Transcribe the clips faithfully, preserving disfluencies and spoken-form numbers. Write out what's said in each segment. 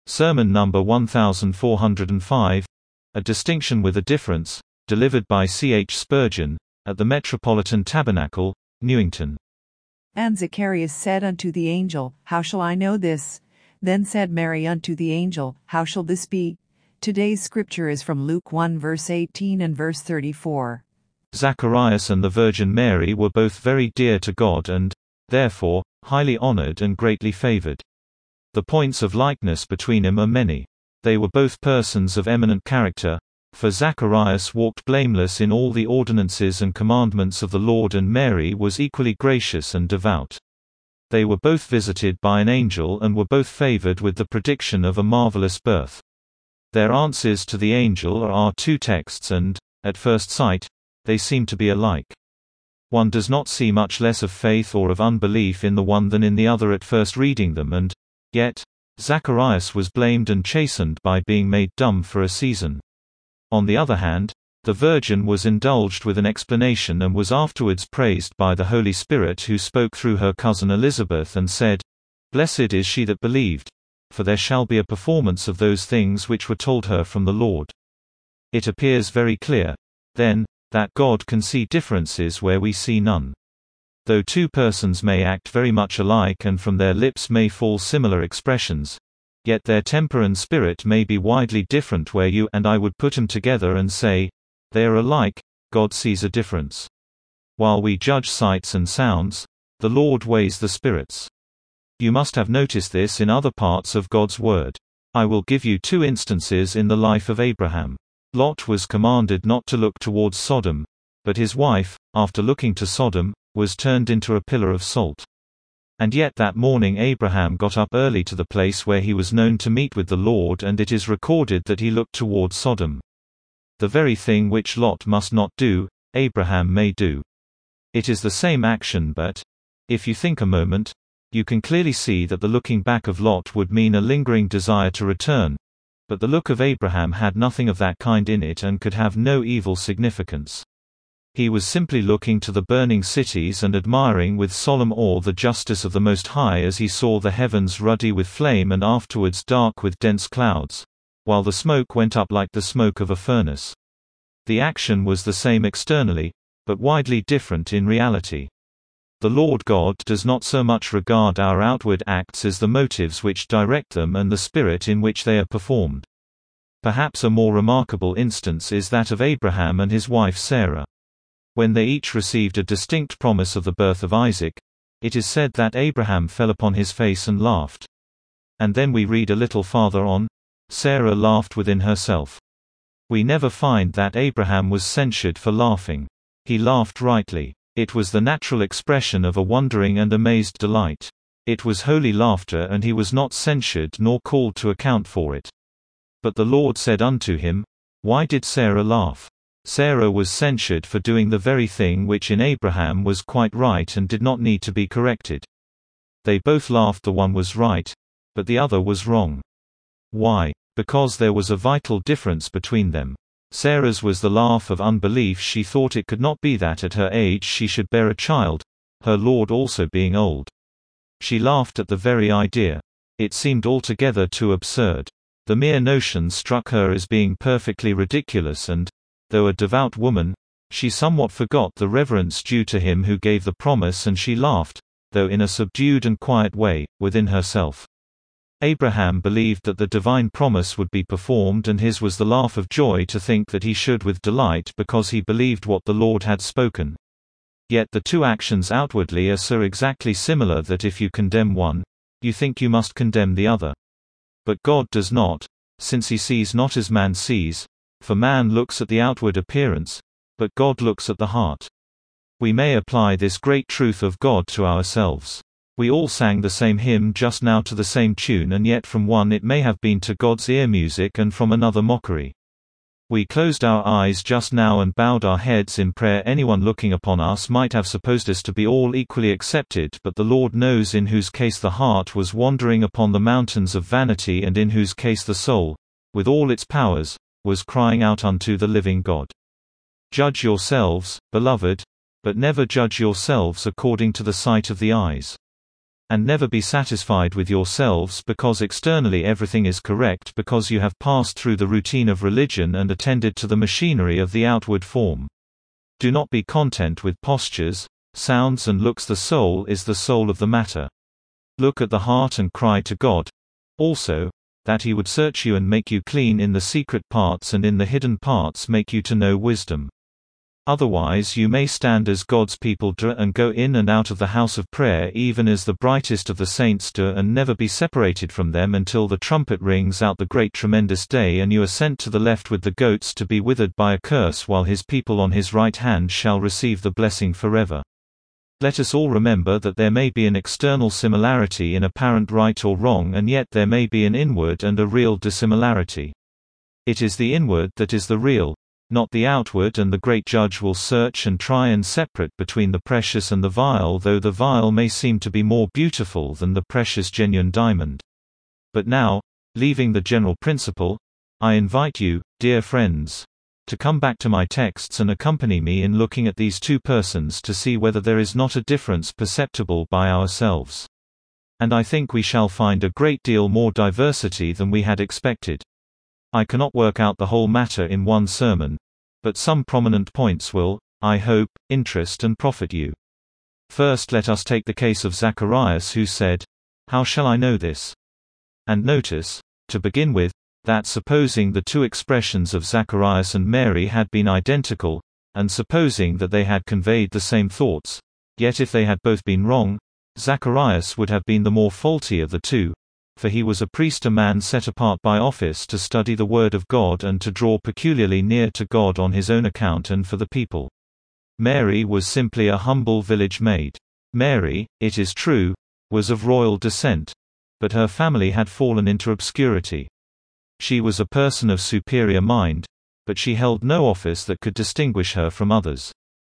Sermon number one thousand four hundred five, A Distinction with a Difference, delivered by C H Spurgeon, at the Metropolitan Tabernacle, Newington. And Zacharias said unto the angel, How shall I know this? Then said Mary unto the angel, How shall this be? Today's scripture is from Luke one verse eighteen and verse thirty-four. Zacharias and the Virgin Mary were both very dear to God and, therefore, highly honored and greatly favored. The points of likeness between them are many. They were both persons of eminent character, for Zacharias walked blameless in all the ordinances and commandments of the Lord, and Mary was equally gracious and devout. They were both visited by an angel and were both favored with the prediction of a marvelous birth. Their answers to the angel are our two texts and, at first sight, they seem to be alike. One does not see much less of faith or of unbelief in the one than in the other at first reading them, and, yet, Zacharias was blamed and chastened by being made dumb for a season. On the other hand, the Virgin was indulged with an explanation and was afterwards praised by the Holy Spirit, who spoke through her cousin Elizabeth and said, Blessed is she that believed, for there shall be a performance of those things which were told her from the Lord. It appears very clear, then, that God can see differences where we see none. Though two persons may act very much alike and from their lips may fall similar expressions, yet their temper and spirit may be widely different where you and I would put them together and say, they are alike. God sees a difference. While we judge sights and sounds, the Lord weighs the spirits. You must have noticed this in other parts of God's Word. I will give you two instances in the life of Abraham. Lot was commanded not to look towards Sodom, but his wife, after looking to Sodom, was turned into a pillar of salt. And yet that morning Abraham got up early to the place where he was known to meet with the Lord, and it is recorded that he looked toward Sodom. The very thing which Lot must not do, Abraham may do. It is the same action, but, if you think a moment, you can clearly see that the looking back of Lot would mean a lingering desire to return, but the look of Abraham had nothing of that kind in it and could have no evil significance. He was simply looking to the burning cities and admiring with solemn awe the justice of the Most High as he saw the heavens ruddy with flame and afterwards dark with dense clouds, while the smoke went up like the smoke of a furnace. The action was the same externally, but widely different in reality. The Lord God does not so much regard our outward acts as the motives which direct them and the spirit in which they are performed. Perhaps a more remarkable instance is that of Abraham and his wife Sarah. When they each received a distinct promise of the birth of Isaac, it is said that Abraham fell upon his face and laughed. And then we read a little farther on, Sarah laughed within herself. We never find that Abraham was censured for laughing. He laughed rightly. It was the natural expression of a wondering and amazed delight. It was holy laughter, and he was not censured nor called to account for it. But the Lord said unto him, Why did Sarah laugh? Sarah was censured for doing the very thing which in Abraham was quite right and did not need to be corrected. They both laughed. The one was right, but the other was wrong. Why? Because there was a vital difference between them. Sarah's was the laugh of unbelief. She thought it could not be that at her age she should bear a child, her Lord also being old. She laughed at the very idea. It seemed altogether too absurd. The mere notion struck her as being perfectly ridiculous, and, though a devout woman, she somewhat forgot the reverence due to him who gave the promise, and she laughed, though in a subdued and quiet way, within herself. Abraham believed that the divine promise would be performed, and his was the laugh of joy to think that he should with delight because he believed what the Lord had spoken. Yet the two actions outwardly are so exactly similar that if you condemn one, you think you must condemn the other. But God does not, since he sees not as man sees, for man looks at the outward appearance, but God looks at the heart. We may apply this great truth of God to ourselves. We all sang the same hymn just now to the same tune, and yet from one it may have been to God's ear music and from another mockery. We closed our eyes just now and bowed our heads in prayer. Anyone looking upon us might have supposed us to be all equally accepted, but the Lord knows in whose case the heart was wandering upon the mountains of vanity, and in whose case the soul, with all its powers, was crying out unto the living God. Judge yourselves, beloved, but never judge yourselves according to the sight of the eyes. And never be satisfied with yourselves because externally everything is correct because you have passed through the routine of religion and attended to the machinery of the outward form. Do not be content with postures, sounds and looks. The soul is the soul of the matter. Look at the heart and cry to God, also, that he would search you and make you clean in the secret parts and in the hidden parts make you to know wisdom. Otherwise you may stand as God's people do and go in and out of the house of prayer even as the brightest of the saints do and never be separated from them until the trumpet rings out the great tremendous day and you are sent to the left with the goats to be withered by a curse while his people on his right hand shall receive the blessing forever. Let us all remember that there may be an external similarity in apparent right or wrong and yet there may be an inward and a real dissimilarity. It is the inward that is the real, not the outward, and the great judge will search and try and separate between the precious and the vile, though the vile may seem to be more beautiful than the precious genuine diamond. But now, leaving the general principle, I invite you, dear friends, to come back to my texts and accompany me in looking at these two persons to see whether there is not a difference perceptible by ourselves. And I think we shall find a great deal more diversity than we had expected. I cannot work out the whole matter in one sermon, but some prominent points will, I hope, interest and profit you. First let us take the case of Zacharias who said, "How shall I know this?" And notice, to begin with, that supposing the two expressions of Zacharias and Mary had been identical, and supposing that they had conveyed the same thoughts, yet if they had both been wrong, Zacharias would have been the more faulty of the two, for he was a priest, a man set apart by office to study the Word of God and to draw peculiarly near to God on his own account and for the people. Mary was simply a humble village maid. Mary, it is true, was of royal descent, but her family had fallen into obscurity. She was a person of superior mind, but she held no office that could distinguish her from others.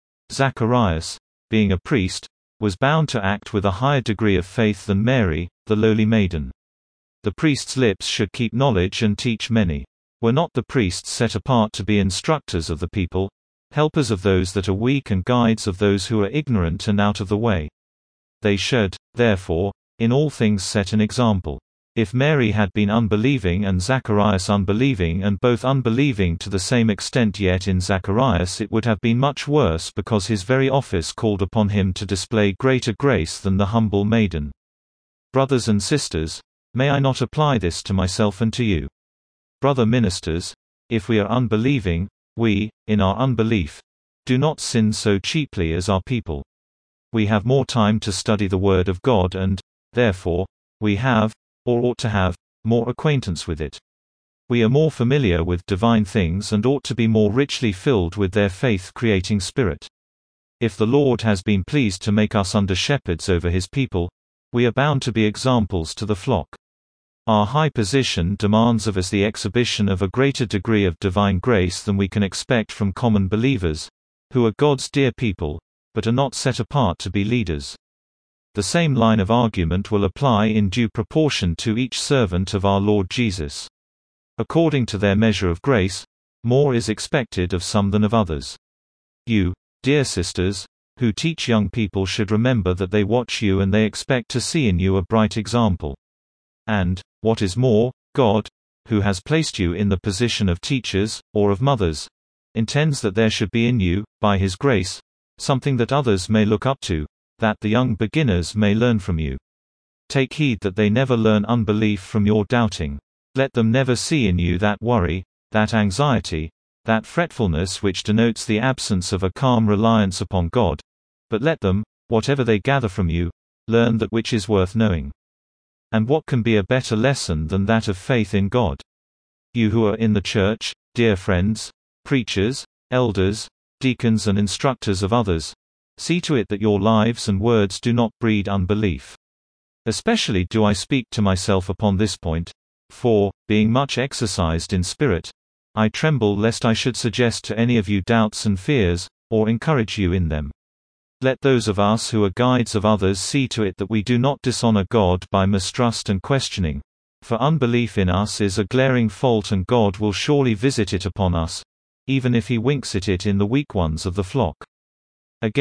Zacharias, being a priest, was bound to act with a higher degree of faith than Mary, the lowly maiden. The priest's lips should keep knowledge and teach many. Were not the priests set apart to be instructors of the people, helpers of those that are weak and guides of those who are ignorant and out of the way? They should, therefore, in all things set an example. If Mary had been unbelieving and Zacharias unbelieving and both unbelieving to the same extent, yet in Zacharias it would have been much worse because his very office called upon him to display greater grace than the humble maiden. Brothers and sisters, may I not apply this to myself and to you? Brother ministers, if we are unbelieving, we, in our unbelief, do not sin so cheaply as our people. We have more time to study the Word of God and, therefore, we have, or ought to have, more acquaintance with it. We are more familiar with divine things and ought to be more richly filled with their faith-creating spirit. If the Lord has been pleased to make us under shepherds over his people, we are bound to be examples to the flock. Our high position demands of us the exhibition of a greater degree of divine grace than we can expect from common believers, who are God's dear people, but are not set apart to be leaders. The same line of argument will apply in due proportion to each servant of our Lord Jesus. According to their measure of grace, more is expected of some than of others. You, dear sisters, who teach young people should remember that they watch you and they expect to see in you a bright example. And, what is more, God, who has placed you in the position of teachers, or of mothers, intends that there should be in you, by his grace, something that others may look up to, that the young beginners may learn from you. Take heed that they never learn unbelief from your doubting. Let them never see in you that worry, that anxiety, that fretfulness which denotes the absence of a calm reliance upon God, but let them, whatever they gather from you, learn that which is worth knowing. And what can be a better lesson than that of faith in God? You who are in the church, dear friends, preachers, elders, deacons and instructors of others, see to it that your lives and words do not breed unbelief. Especially do I speak to myself upon this point, for, being much exercised in spirit, I tremble lest I should suggest to any of you doubts and fears, or encourage you in them. Let those of us who are guides of others see to it that we do not dishonor God by mistrust and questioning, for unbelief in us is a glaring fault and God will surely visit it upon us, even if he winks at it in the weak ones of the flock. Again,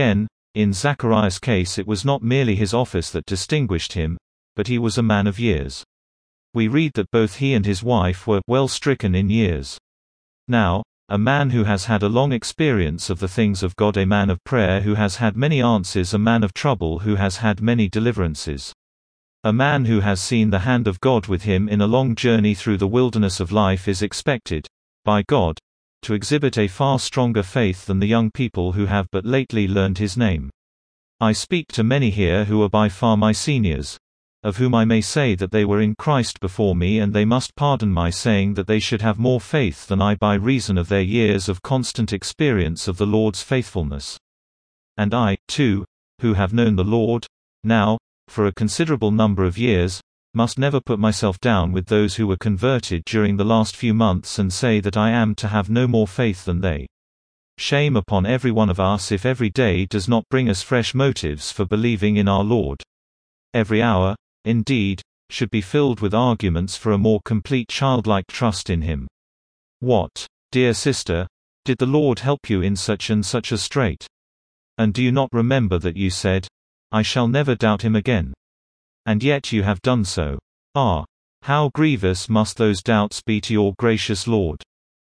In Zacharias' case it was not merely his office that distinguished him, but he was a man of years. We read that both he and his wife were well stricken in years. Now, a man who has had a long experience of the things of God, a man of prayer who has had many answers, a man of trouble who has had many deliverances. A man who has seen the hand of God with him in a long journey through the wilderness of life is expected, by God, to exhibit a far stronger faith than the young people who have but lately learned his name. I speak to many here who are by far my seniors, of whom I may say that they were in Christ before me, and they must pardon my saying that they should have more faith than I by reason of their years of constant experience of the Lord's faithfulness. And I, too, who have known the Lord, now, for a considerable number of years, must never put myself down with those who were converted during the last few months and say that I am to have no more faith than they. Shame upon every one of us if every day does not bring us fresh motives for believing in our Lord. Every hour, indeed, should be filled with arguments for a more complete childlike trust in Him. What, dear sister, did the Lord help you in such and such a strait? And do you not remember that you said, I shall never doubt Him again? And yet you have done so. Ah, how grievous must those doubts be to your gracious Lord!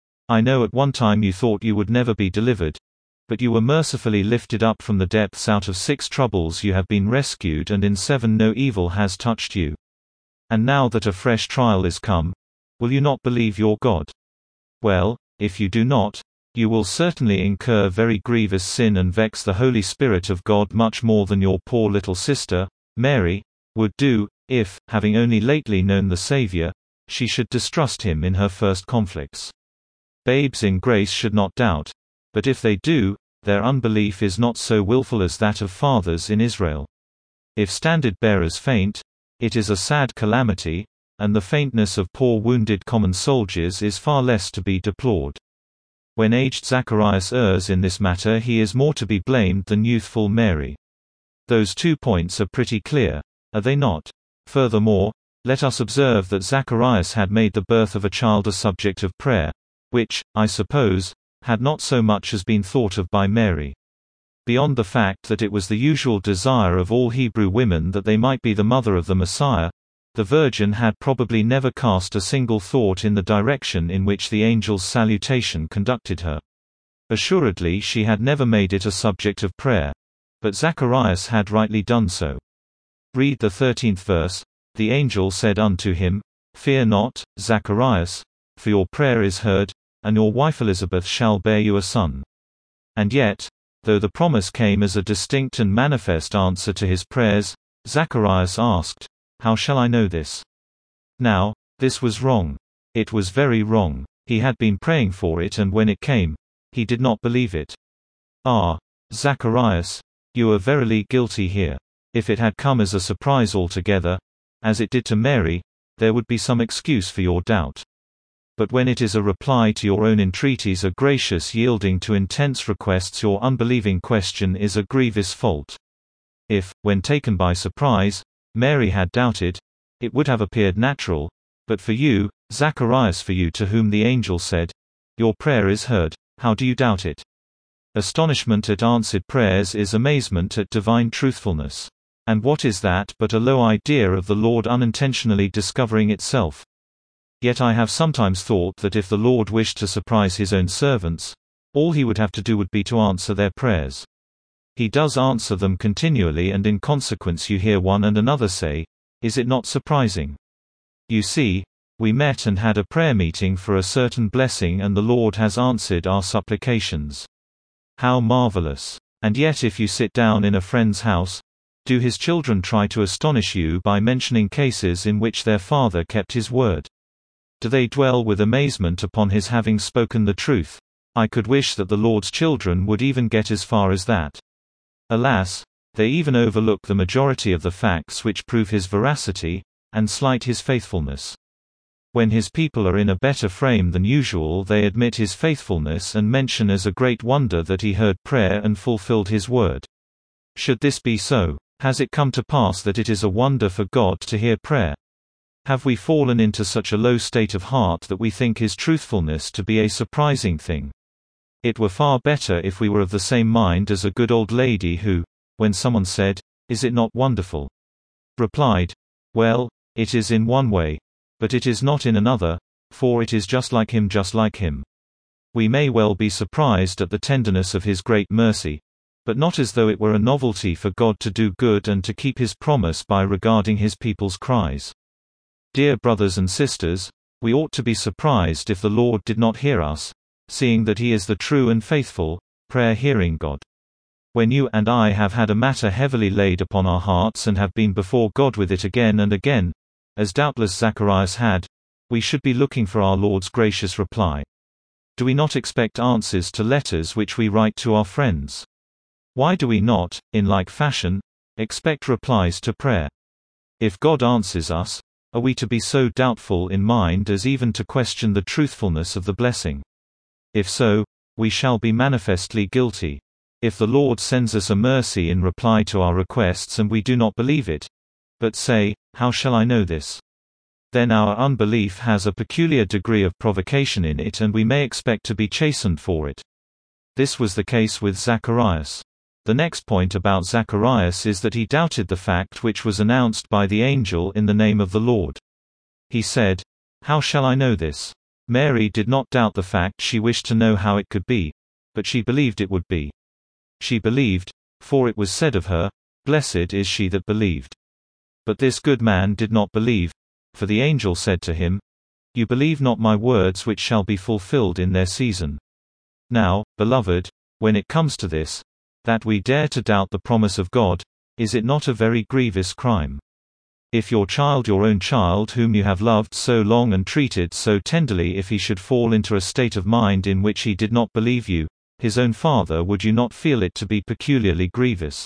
I know at one time you thought you would never be delivered, but you were mercifully lifted up from the depths. Out of six troubles you have been rescued, and in seven no evil has touched you. And now that a fresh trial is come, will you not believe your God? Well, if you do not, you will certainly incur very grievous sin and vex the Holy Spirit of God much more than your poor little sister, Mary, would do, if, having only lately known the Savior, she should distrust Him in her first conflicts. Babes in grace should not doubt, but if they do, their unbelief is not so willful as that of fathers in Israel. If standard-bearers faint, it is a sad calamity, and the faintness of poor wounded common soldiers is far less to be deplored. When aged Zacharias errs in this matter, he is more to be blamed than youthful Mary. Those two points are pretty clear, are they not? Furthermore, let us observe that Zacharias had made the birth of a child a subject of prayer, which, I suppose, had not so much as been thought of by Mary. Beyond the fact that it was the usual desire of all Hebrew women that they might be the mother of the Messiah, the Virgin had probably never cast a single thought in the direction in which the angel's salutation conducted her. Assuredly she had never made it a subject of prayer. But Zacharias had rightly done so. Read the thirteenth verse. The angel said unto him, Fear not, Zacharias, for your prayer is heard, and your wife Elizabeth shall bear you a son. And yet, though the promise came as a distinct and manifest answer to his prayers, Zacharias asked, How shall I know this? Now, this was wrong. It was very wrong. He had been praying for it, and when it came, he did not believe it. Ah, Zacharias, you are verily guilty here. If it had come as a surprise altogether, as it did to Mary, there would be some excuse for your doubt. But when it is a reply to your own entreaties, a gracious yielding to intense requests, your unbelieving question is a grievous fault. If, when taken by surprise, Mary had doubted, it would have appeared natural, but for you, Zacharias, for you to whom the angel said, Your prayer is heard, how do you doubt it? Astonishment at answered prayers is amazement at divine truthfulness. And what is that but a low idea of the Lord unintentionally discovering itself? Yet I have sometimes thought that if the Lord wished to surprise His own servants, all He would have to do would be to answer their prayers. He does answer them continually, and in consequence you hear one and another say, Is it not surprising? You see, we met and had a prayer meeting for a certain blessing, and the Lord has answered our supplications. How marvelous! And yet if you sit down in a friend's house, do his children try to astonish you by mentioning cases in which their father kept his word? Do they dwell with amazement upon his having spoken the truth? I could wish that the Lord's children would even get as far as that. Alas, they even overlook the majority of the facts which prove his veracity, and slight his faithfulness. When his people are in a better frame than usual, they admit his faithfulness and mention as a great wonder that he heard prayer and fulfilled his word. Should this be so, has it come to pass that it is a wonder for God to hear prayer? Have we fallen into such a low state of heart that we think his truthfulness to be a surprising thing? It were far better if we were of the same mind as a good old lady who, when someone said, "Is it not wonderful?" replied, "Well, it is in one way, but it is not in another, for it is just like him, just like him." We may well be surprised at the tenderness of his great mercy, but not as though it were a novelty for God to do good and to keep his promise by regarding his people's cries. Dear brothers and sisters, we ought to be surprised if the Lord did not hear us, seeing that he is the true and faithful, prayer-hearing God. When you and I have had a matter heavily laid upon our hearts and have been before God with it again and again, as doubtless Zacharias had, we should be looking for our Lord's gracious reply. Do we not expect answers to letters which we write to our friends? Why do we not, in like fashion, expect replies to prayer? If God answers us, are we to be so doubtful in mind as even to question the truthfulness of the blessing? If so, we shall be manifestly guilty. If the Lord sends us a mercy in reply to our requests and we do not believe it, but say, "How shall I know this?" then our unbelief has a peculiar degree of provocation in it and we may expect to be chastened for it. This was the case with Zacharias. The next point about Zacharias is that he doubted the fact which was announced by the angel in the name of the Lord. He said, "How shall I know this?" Mary did not doubt the fact, she wished to know how it could be, but she believed it would be. She believed, for it was said of her, "Blessed is she that believed." But this good man did not believe, for the angel said to him, "You believe not my words which shall be fulfilled in their season." Now, beloved, when it comes to this, that we dare to doubt the promise of God, is it not a very grievous crime? If your child, your own child whom you have loved so long and treated so tenderly, if he should fall into a state of mind in which he did not believe you, his own father, would you not feel it to be peculiarly grievous?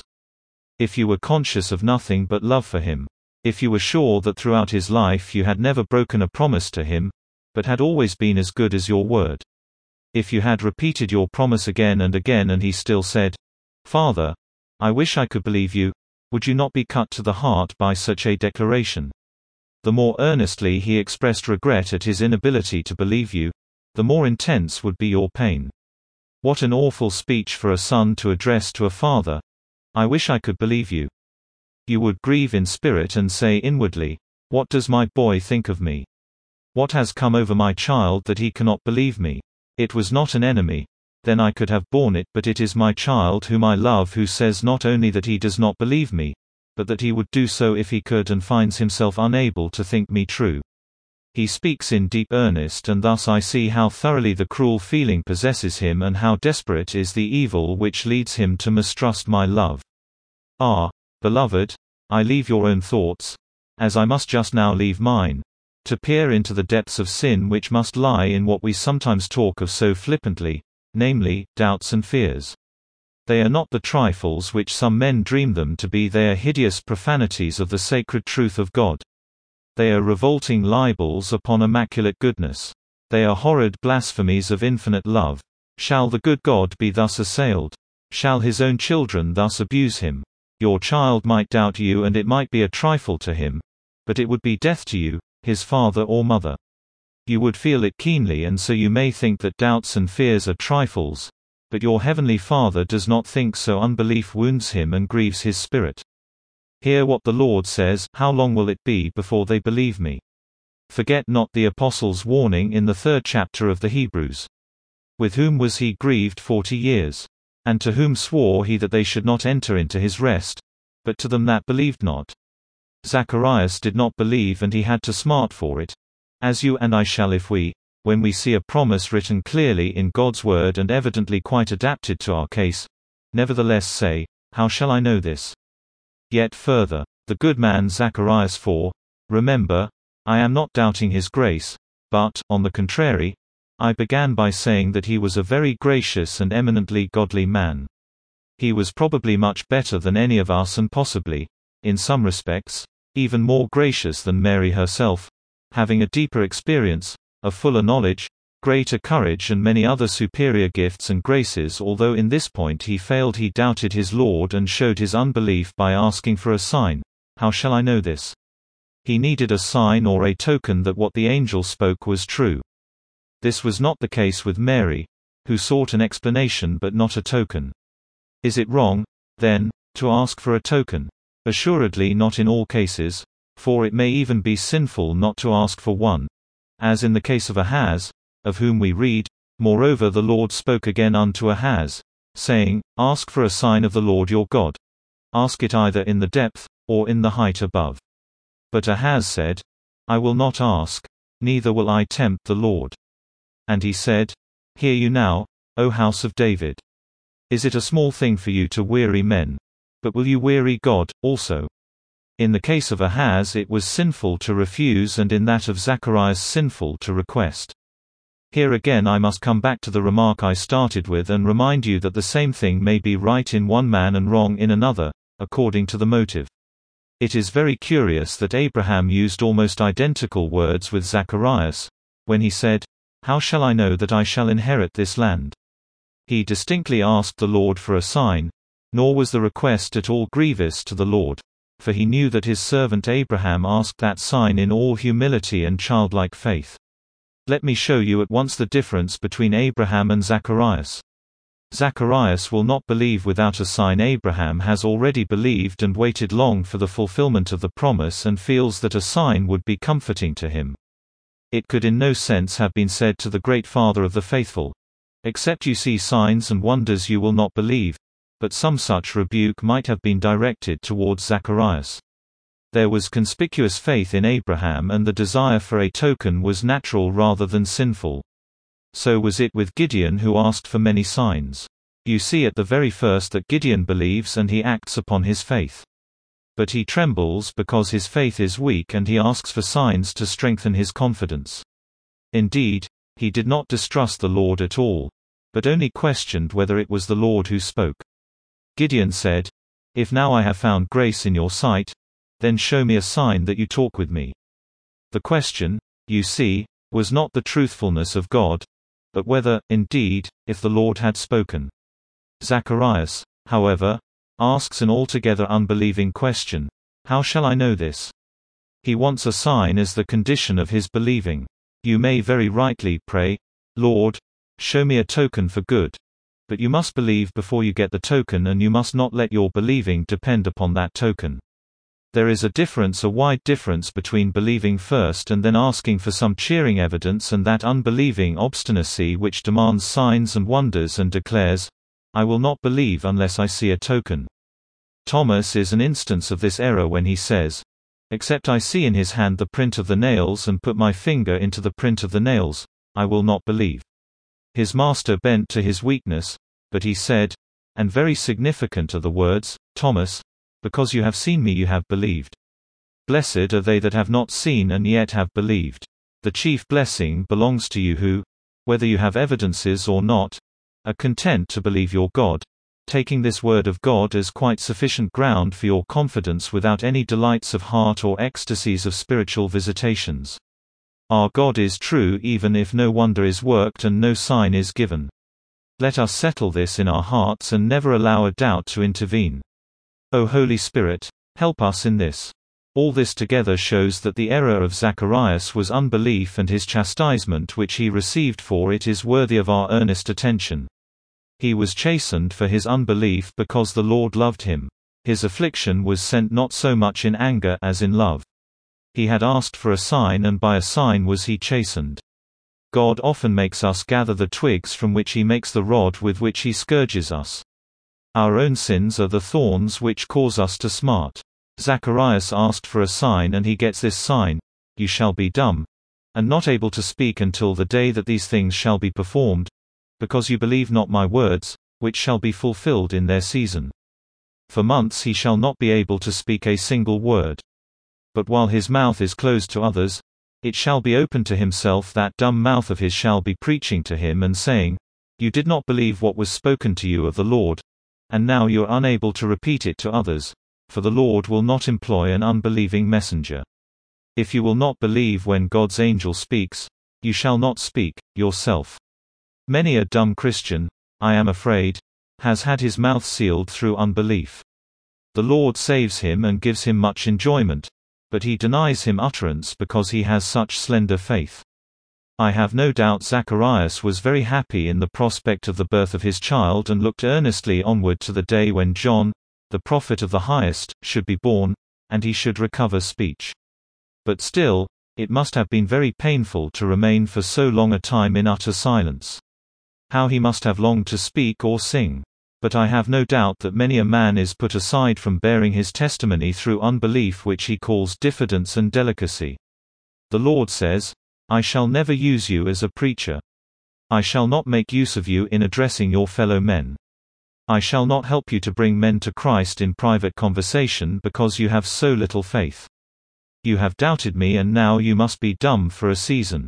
If you were conscious of nothing but love for him, if you were sure that throughout his life you had never broken a promise to him, but had always been as good as your word, if you had repeated your promise again and again and he still said, "Father, I wish I could believe you," would you not be cut to the heart by such a declaration? The more earnestly he expressed regret at his inability to believe you, the more intense would be your pain. What an awful speech for a son to address to a father! "I wish I could believe you." You would grieve in spirit and say inwardly, "What does my boy think of me? What has come over my child that he cannot believe me? It was not an enemy, then I could have borne it, but it is my child whom I love, who says not only that he does not believe me, but that he would do so if he could, and finds himself unable to think me true." He speaks in deep earnest, and thus I see how thoroughly the cruel feeling possesses him and how desperate is the evil which leads him to mistrust my love. Ah, beloved, I leave your own thoughts, as I must just now leave mine, to peer into the depths of sin which must lie in what we sometimes talk of so flippantly, namely, doubts and fears. They are not the trifles which some men dream them to be, they are hideous profanities of the sacred truth of God. They are revolting libels upon immaculate goodness. They are horrid blasphemies of infinite love. Shall the good God be thus assailed? Shall his own children thus abuse him? Your child might doubt you and it might be a trifle to him, but it would be death to you, his father or mother. You would feel it keenly, and so you may think that doubts and fears are trifles, but your heavenly Father does not think so. Unbelief wounds him and grieves his spirit. Hear what the Lord says, "How long will it be before they believe me?" Forget not the apostle's warning in the third chapter of the Hebrews. With whom was he grieved forty years? And to whom swore he that they should not enter into his rest? But to them that believed not. Zacharias did not believe, and he had to smart for it. As you and I shall if we, when we see a promise written clearly in God's word and evidently quite adapted to our case, nevertheless say, "How shall I know this?" Yet further, the good man Zacharias, for, remember, I am not doubting his grace, but, on the contrary, I began by saying that he was a very gracious and eminently godly man. He was probably much better than any of us, and possibly, in some respects, even more gracious than Mary herself, having a deeper experience, a fuller knowledge, greater courage, and many other superior gifts and graces. Although in this point he failed, he doubted his Lord and showed his unbelief by asking for a sign. How shall I know this? He needed a sign or a token that what the angel spoke was true. This was not the case with Mary, who sought an explanation but not a token. Is it wrong, then, to ask for a token? Assuredly not in all cases, for it may even be sinful not to ask for one. As in the case of Ahaz, of whom we read, "Moreover the Lord spoke again unto Ahaz, saying, Ask for a sign of the Lord your God. Ask it either in the depth, or in the height above. But Ahaz said, I will not ask, neither will I tempt the Lord. And he said, Hear you now, O house of David. Is it a small thing for you to weary men? But will you weary God, also? In the case of Ahaz it was sinful to refuse, and in that of Zacharias sinful to request. Here again I must come back to the remark I started with and remind you that the same thing may be right in one man and wrong in another, according to the motive. It is very curious that Abraham used almost identical words with Zacharias, when he said, How shall I know that I shall inherit this land? He distinctly asked the Lord for a sign, nor was the request at all grievous to the Lord, for he knew that his servant Abraham asked that sign in all humility and childlike faith. Let me show you at once the difference between Abraham and Zacharias. Zacharias will not believe without a sign. Abraham has already believed and waited long for the fulfillment of the promise and feels that a sign would be comforting to him. It could in no sense have been said to the great father of the faithful, Except you see signs and wonders you will not believe, but some such rebuke might have been directed towards Zacharias. There was conspicuous faith in Abraham, and the desire for a token was natural rather than sinful. So was it with Gideon, who asked for many signs. You see at the very first that Gideon believes and he acts upon his faith. But he trembles because his faith is weak, and he asks for signs to strengthen his confidence. Indeed, he did not distrust the Lord at all, but only questioned whether it was the Lord who spoke. Gideon said, If now I have found grace in your sight, then show me a sign that you talk with me. The question, you see, was not the truthfulness of God, but whether, indeed, if the Lord had spoken. Zacharias, however, asks an altogether unbelieving question, How shall I know this? He wants a sign as the condition of his believing. You may very rightly pray, Lord, show me a token for good. But you must believe before you get the token, and you must not let your believing depend upon that token. There is a difference, a wide difference between believing first and then asking for some cheering evidence, and that unbelieving obstinacy which demands signs and wonders and declares, I will not believe unless I see a token. Thomas is an instance of this error when he says, Except I see in his hand the print of the nails and put my finger into the print of the nails, I will not believe. His master bent to his weakness, but he said, and very significant are the words, Thomas, because you have seen me you have believed. Blessed are they that have not seen and yet have believed. The chief blessing belongs to you who, whether you have evidences or not, are content to believe your God, taking this word of God as quite sufficient ground for your confidence without any delights of heart or ecstasies of spiritual visitations. Our God is true even if no wonder is worked and no sign is given. Let us settle this in our hearts and never allow a doubt to intervene. O Holy Spirit, help us in this. All this together shows that the error of Zacharias was unbelief, and his chastisement which he received for it is worthy of our earnest attention. He was chastened for his unbelief because the Lord loved him. His affliction was sent not so much in anger as in love. He had asked for a sign, and by a sign was he chastened. God often makes us gather the twigs from which he makes the rod with which he scourges us. Our own sins are the thorns which cause us to smart. Zacharias asked for a sign, and he gets this sign, You shall be dumb, and not able to speak until the day that these things shall be performed, because you believe not my words, which shall be fulfilled in their season. For months he shall not be able to speak a single word. But while his mouth is closed to others, it shall be open to himself. That dumb mouth of his shall be preaching to him and saying, You did not believe what was spoken to you of the Lord, and now you are unable to repeat it to others, for the Lord will not employ an unbelieving messenger. If you will not believe when God's angel speaks, you shall not speak, yourself. Many a dumb Christian, I am afraid, has had his mouth sealed through unbelief. The Lord saves him and gives him much enjoyment, but he denies him utterance because he has such slender faith. I have no doubt Zacharias was very happy in the prospect of the birth of his child and looked earnestly onward to the day when John, the prophet of the Highest, should be born, and he should recover speech. But still, it must have been very painful to remain for so long a time in utter silence. How he must have longed to speak or sing. But I have no doubt that many a man is put aside from bearing his testimony through unbelief, which he calls diffidence and delicacy. The Lord says, I shall never use you as a preacher. I shall not make use of you in addressing your fellow men. I shall not help you to bring men to Christ in private conversation because you have so little faith. You have doubted me, and now you must be dumb for a season.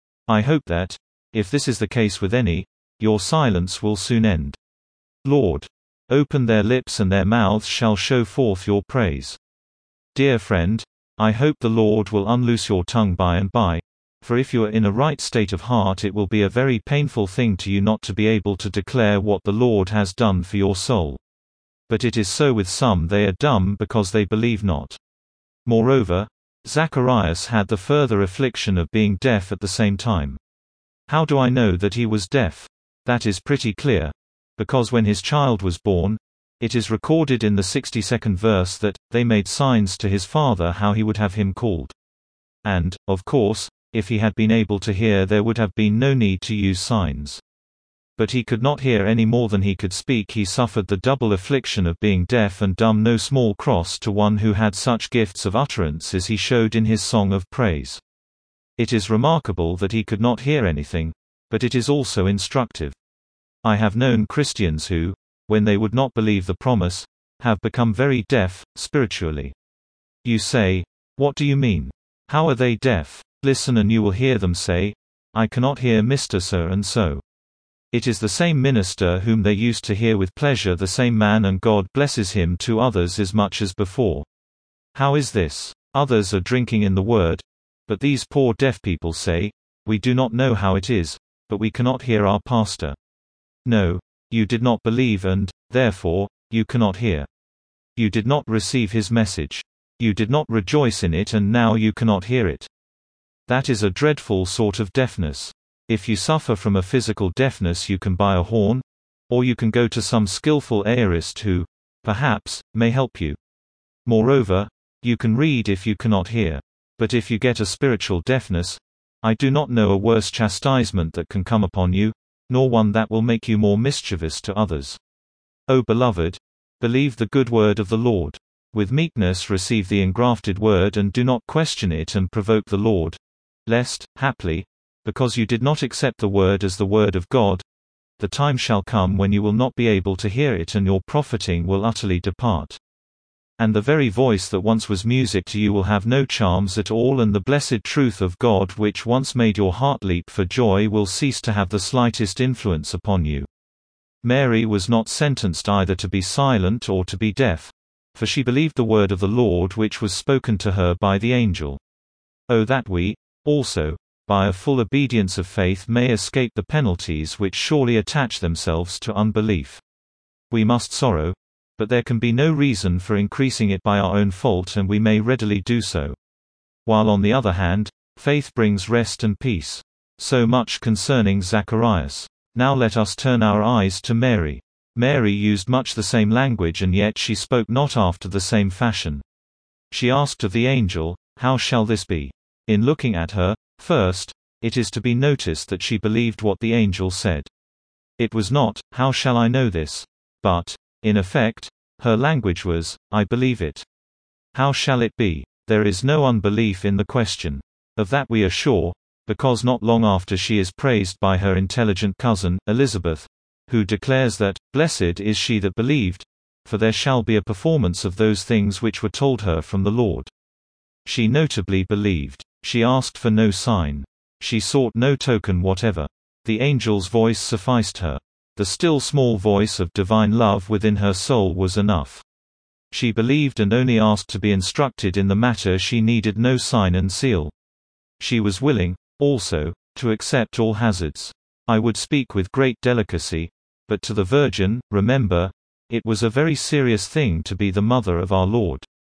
I hope that, if this is the case with any, your silence will soon end. Lord, open their lips and their mouths shall show forth your praise. Dear friend, I hope the Lord will unloose your tongue by and by, for if you are in a right state of heart it will be a very painful thing to you not to be able to declare what the Lord has done for your soul. But it is so with some, they are dumb because they believe not. Moreover, Zacharias had the further affliction of being deaf at the same time. How do I know that he was deaf? That is pretty clear. Because when his child was born, it is recorded in the sixty-second verse that, they made signs to his father how he would have him called. And, of course, if he had been able to hear there would have been no need to use signs. But he could not hear any more than he could speak. He suffered the double affliction of being deaf and dumb, no small cross to one who had such gifts of utterance as he showed in his song of praise. It is remarkable that he could not hear anything, but it is also instructive. I have known Christians who, when they would not believe the promise, have become very deaf, spiritually. You say, what do you mean? How are they deaf? Listen and you will hear them say, I cannot hear Mister So and so. It is the same minister whom they used to hear with pleasure, the same man, and God blesses him to others as much as before. How is this? Others are drinking in the word, but these poor deaf people say, we do not know how it is, but we cannot hear our pastor. No, you did not believe and, therefore, you cannot hear. You did not receive his message. You did not rejoice in it, and now you cannot hear it. That is a dreadful sort of deafness. If you suffer from a physical deafness, you can buy a horn, or you can go to some skillful aorist who, perhaps, may help you. Moreover, you can read if you cannot hear. But if you get a spiritual deafness, I do not know a worse chastisement that can come upon you, nor one that will make you more mischievous to others. O beloved, believe the good word of the Lord. With meekness receive the engrafted word, and do not question it and provoke the Lord, lest, haply, because you did not accept the word as the word of God, the time shall come when you will not be able to hear it, and your profiting will utterly depart. And the very voice that once was music to you will have no charms at all, and the blessed truth of God which once made your heart leap for joy will cease to have the slightest influence upon you. Mary was not sentenced either to be silent or to be deaf, for she believed the word of the Lord which was spoken to her by the angel. Oh, that we, also, by a full obedience of faith may escape the penalties which surely attach themselves to unbelief. We must sorrow, but there can be no reason for increasing it by our own fault, and we may readily do so. While on the other hand, faith brings rest and peace. So much concerning Zacharias. Now let us turn our eyes to Mary. Mary used much the same language, and yet she spoke not after the same fashion. She asked of the angel, how shall this be? In looking at her, first, it is to be noticed that she believed what the angel said. It was not, how shall I know this? But, in effect, her language was, I believe it. How shall it be? There is no unbelief in the question. Of that we are sure, because not long after she is praised by her intelligent cousin, Elizabeth, who declares that, blessed is she that believed, for there shall be a performance of those things which were told her from the Lord. She notably believed. She asked for no sign. She sought no token whatever. The angel's voice sufficed her. The still small voice of divine love within her soul was enough. She believed and only asked to be instructed in the matter. She needed no sign and seal. She was willing, also, to accept all hazards. I would speak with great delicacy, but to the Virgin, remember, it was a very serious thing to be the mother of our Lord.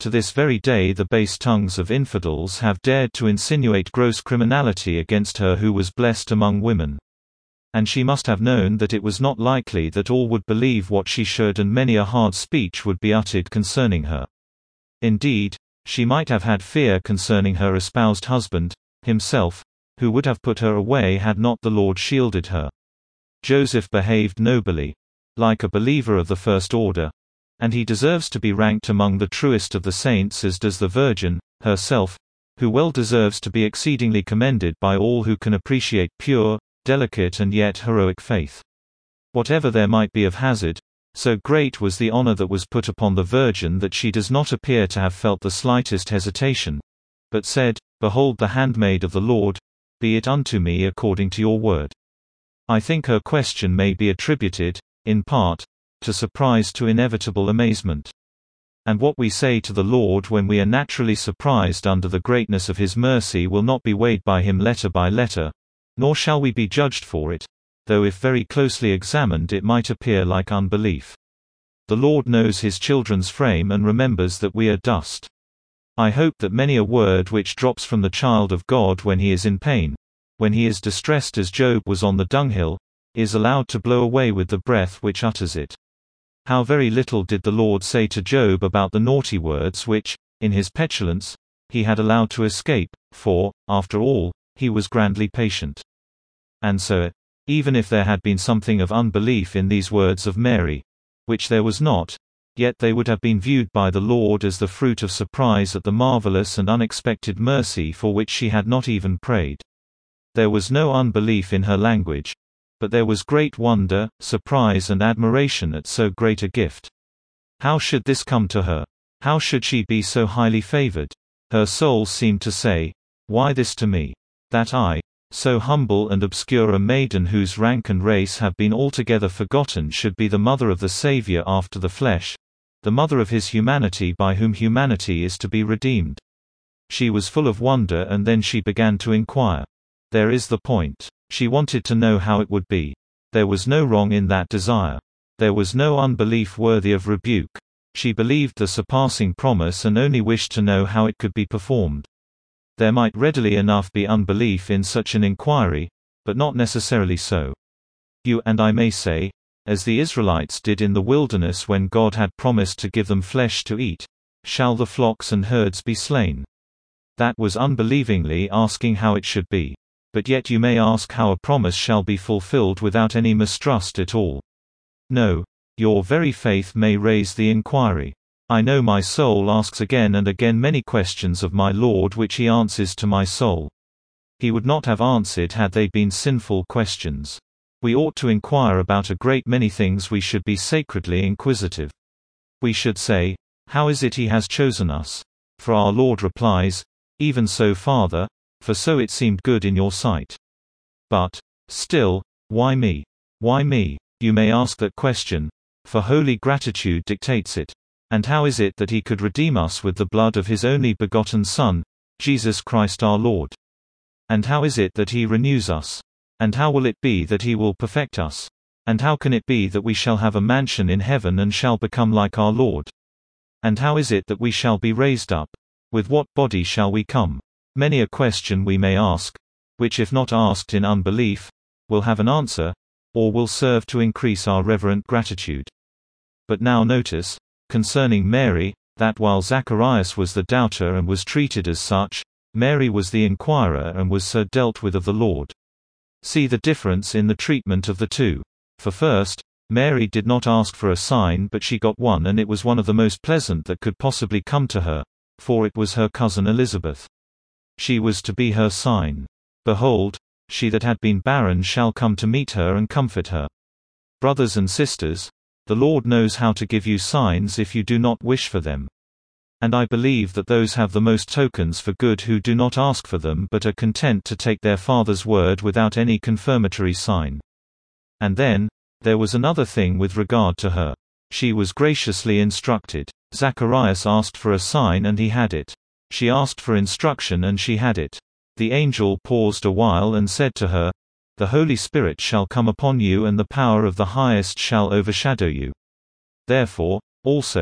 To this very day the base tongues of infidels have dared to insinuate gross criminality against her who was blessed among women. And she must have known that it was not likely that all would believe what she should, and many a hard speech would be uttered concerning her. Indeed, she might have had fear concerning her espoused husband, himself, who would have put her away had not the Lord shielded her. Joseph behaved nobly, like a believer of the first order, and he deserves to be ranked among the truest of the saints, as does the Virgin herself, who well deserves to be exceedingly commended by all who can appreciate pure, delicate and yet heroic faith. Whatever there might be of hazard, so great was the honor that was put upon the Virgin that she does not appear to have felt the slightest hesitation, but said, "Behold the handmaid of the Lord, be it unto me according to your word." I think her question may be attributed, in part, to surprise to inevitable amazement. And what we say to the Lord when we are naturally surprised under the greatness of His mercy will not be weighed by Him letter by letter, nor shall we be judged for it, though if very closely examined it might appear like unbelief. The Lord knows His children's frame and remembers that we are dust. I hope that many a word which drops from the child of God when he is in pain, when he is distressed as Job was on the dunghill, is allowed to blow away with the breath which utters it. How very little did the Lord say to Job about the naughty words which, in his petulance, he had allowed to escape, for, after all, he was grandly patient. And so, even if there had been something of unbelief in these words of Mary, which there was not, yet they would have been viewed by the Lord as the fruit of surprise at the marvelous and unexpected mercy for which she had not even prayed. There was no unbelief in her language, but there was great wonder, surprise and admiration at so great a gift. How should this come to her? How should she be so highly favored? Her soul seemed to say, "Why this to me? That I, so humble and obscure a maiden whose rank and race have been altogether forgotten, should be the mother of the Saviour after the flesh, the mother of His humanity by whom humanity is to be redeemed." She was full of wonder, and then she began to inquire. There is the point. She wanted to know how it would be. There was no wrong in that desire. There was no unbelief worthy of rebuke. She believed the surpassing promise and only wished to know how it could be performed. There might readily enough be unbelief in such an inquiry, but not necessarily so. You and I may say, as the Israelites did in the wilderness when God had promised to give them flesh to eat, "Shall the flocks and herds be slain?" That was unbelievingly asking how it should be. But yet you may ask how a promise shall be fulfilled without any mistrust at all. No. Your very faith may raise the inquiry. I know my soul asks again and again many questions of my Lord which He answers to my soul. He would not have answered had they been sinful questions. We ought to inquire about a great many things. We should be sacredly inquisitive. We should say, "How is it He has chosen us?" For our Lord replies, "Even so, Father, for so it seemed good in your sight." But, still, why me? Why me? You may ask that question, for holy gratitude dictates it. And how is it that He could redeem us with the blood of His only begotten Son, Jesus Christ our Lord? And how is it that He renews us? And how will it be that He will perfect us? And how can it be that we shall have a mansion in heaven and shall become like our Lord? And how is it that we shall be raised up? With what body shall we come? Many a question we may ask, which if not asked in unbelief, will have an answer, or will serve to increase our reverent gratitude. But now notice, concerning Mary, that while Zacharias was the doubter and was treated as such, Mary was the inquirer and was so dealt with of the Lord. See the difference in the treatment of the two. For first, Mary did not ask for a sign, but she got one, and it was one of the most pleasant that could possibly come to her, for it was her cousin Elizabeth. She was to be her sign. "Behold, she that had been barren shall come to meet her and comfort her." Brothers and sisters, the Lord knows how to give you signs if you do not wish for them. And I believe that those have the most tokens for good who do not ask for them but are content to take their Father's word without any confirmatory sign. And then, there was another thing with regard to her. She was graciously instructed. Zacharias asked for a sign and he had it. She asked for instruction and she had it. The angel paused a while and said to her, "The Holy Spirit shall come upon you and the power of the Highest shall overshadow you. Therefore, also,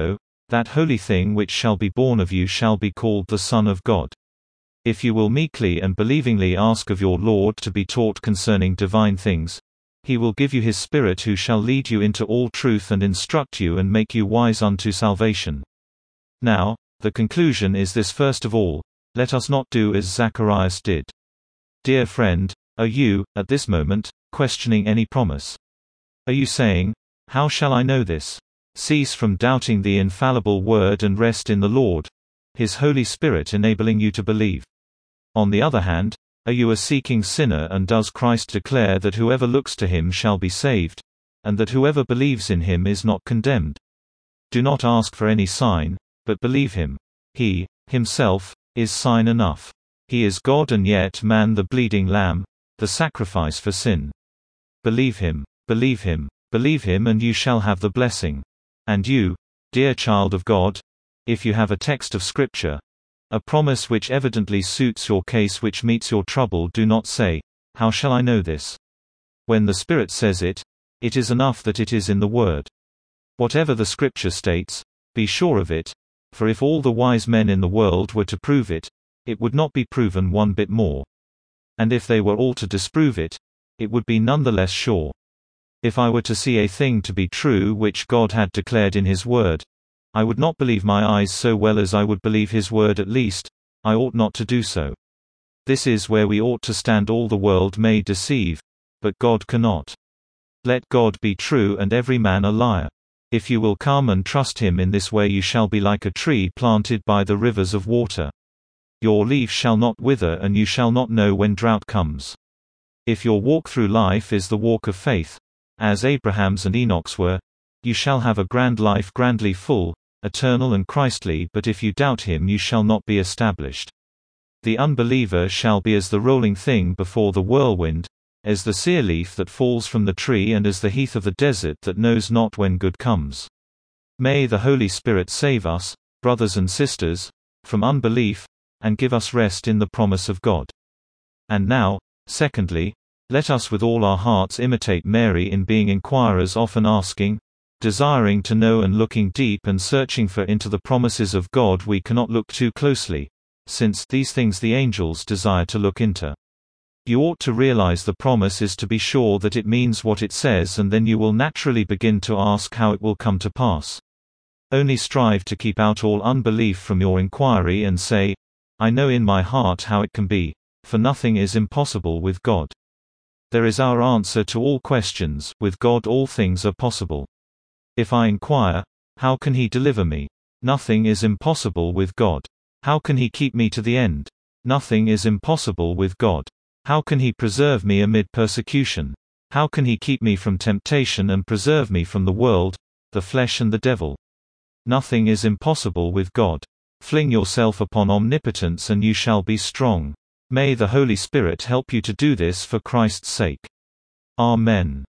That holy thing which shall be born of you shall be called the Son of God. If you will meekly and believingly ask of your Lord to be taught concerning divine things, He will give you His Spirit, who shall lead you into all truth and instruct you and make you wise unto salvation. Now, the conclusion is this: first of all, let us not do as Zacharias did. Dear friend, are you, at this moment, questioning any promise? Are you saying, "How shall I know this?" Cease from doubting the infallible Word and rest in the Lord, His Holy Spirit enabling you to believe. On the other hand, are you a seeking sinner, and does Christ declare that whoever looks to Him shall be saved, and that whoever believes in Him is not condemned? Do not ask for any sign, but believe Him. He, Himself, is sign enough. He is God and yet man, the bleeding lamb, the sacrifice for sin. Believe Him, believe Him, believe Him, and you shall have the blessing. And you, dear child of God, if you have a text of Scripture, a promise which evidently suits your case, which meets your trouble, do not say, "How shall I know this?" When the Spirit says it, it is enough that it is in the Word. Whatever the Scripture states, be sure of it, for if all the wise men in the world were to prove it, it would not be proven one bit more. And if they were all to disprove it, it would be none the less sure. If I were to see a thing to be true which God had declared in His Word, I would not believe my eyes so well as I would believe His Word. At least, I ought not to do so. This is where we ought to stand. All the world may deceive, but God cannot. Let God be true and every man a liar. If you will come and trust Him in this way, you shall be like a tree planted by the rivers of water. Your leaf shall not wither, and you shall not know when drought comes. If your walk through life is the walk of faith, as Abraham's and Enoch's were, you shall have a grand life, grandly full, eternal and Christly. But if you doubt Him, you shall not be established. The unbeliever shall be as the rolling thing before the whirlwind, as the sere leaf that falls from the tree, and as the heath of the desert that knows not when good comes. May the Holy Spirit save us, brothers and sisters, from unbelief, and give us rest in the promise of God. And now, secondly, let us with all our hearts imitate Mary in being inquirers, often asking, desiring to know, and looking deep and searching for into the promises of God. We cannot look too closely, since these things the angels desire to look into. You ought to realize the promise is to be sure that it means what it says, and then you will naturally begin to ask how it will come to pass. Only strive to keep out all unbelief from your inquiry and say, "I know in my heart how it can be, for nothing is impossible with God." There is our answer to all questions. With God all things are possible. If I inquire, how can He deliver me? Nothing is impossible with God. How can He keep me to the end? Nothing is impossible with God. How can He preserve me amid persecution? How can He keep me from temptation and preserve me from the world, the flesh and the devil? Nothing is impossible with God. Fling yourself upon omnipotence and you shall be strong. May the Holy Spirit help you to do this for Christ's sake. Amen.